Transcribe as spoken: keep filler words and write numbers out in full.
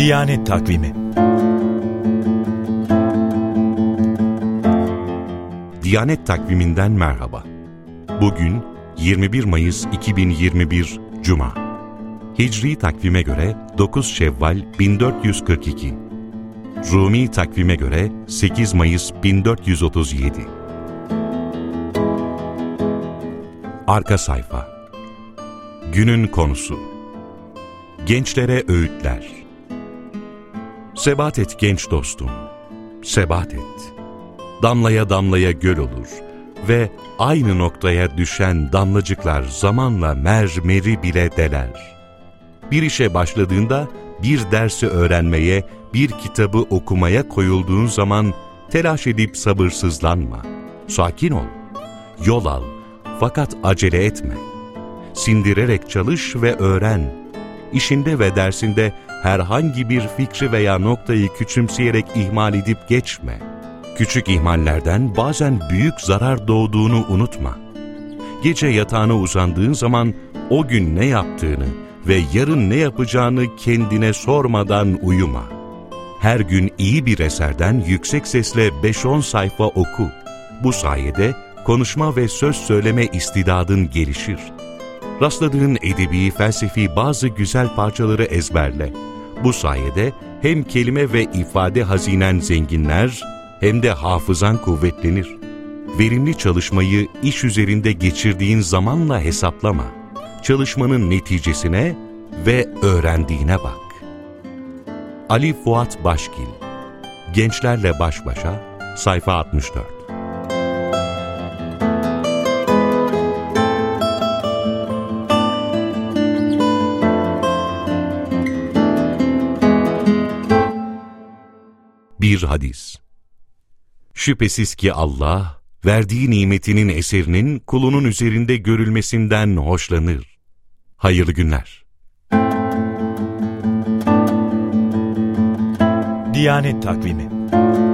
Diyanet Takvimi. Diyanet Takviminden merhaba. Bugün yirmi bir Mayıs iki bin yirmi bir Cuma. Hicri takvime göre dokuz Şevval bin dört yüz kırk iki. Rumi takvime göre sekiz Mayıs bin dört yüz otuz yedi. Arka sayfa. Günün konusu: gençlere öğütler. Sebat et genç dostum, sebat et. Damlaya damlaya göl olur ve aynı noktaya düşen damlacıklar zamanla mermeri bile deler. Bir işe başladığında, bir dersi öğrenmeye, bir kitabı okumaya koyulduğun zaman telaş edip sabırsızlanma. Sakin ol, yol al, fakat acele etme. Sindirerek çalış ve öğren. İşinde ve dersinde herhangi bir fikri veya noktayı küçümseyerek ihmal edip geçme. Küçük ihmallerden bazen büyük zarar doğduğunu unutma. Gece yatağına uzandığın zaman o gün ne yaptığını ve yarın ne yapacağını kendine sormadan uyuma. Her gün iyi bir eserden yüksek sesle beş on sayfa oku. Bu sayede konuşma ve söz söyleme istidadın gelişir. Rastladığın edebi, felsefi bazı güzel parçaları ezberle. Bu sayede hem kelime ve ifade hazinen zenginler, hem de hafızan kuvvetlenir. Verimli çalışmayı iş üzerinde geçirdiğin zamanla hesaplama. Çalışmanın neticesine ve öğrendiğine bak. Ali Fuat Başkil, Gençlerle Baş Başa, sayfa altmış dört. Bir hadis. Şüphesiz ki Allah, verdiği nimetinin eserinin kulunun üzerinde görülmesinden hoşlanır. Hayırlı günler. Diyanet Takvimi.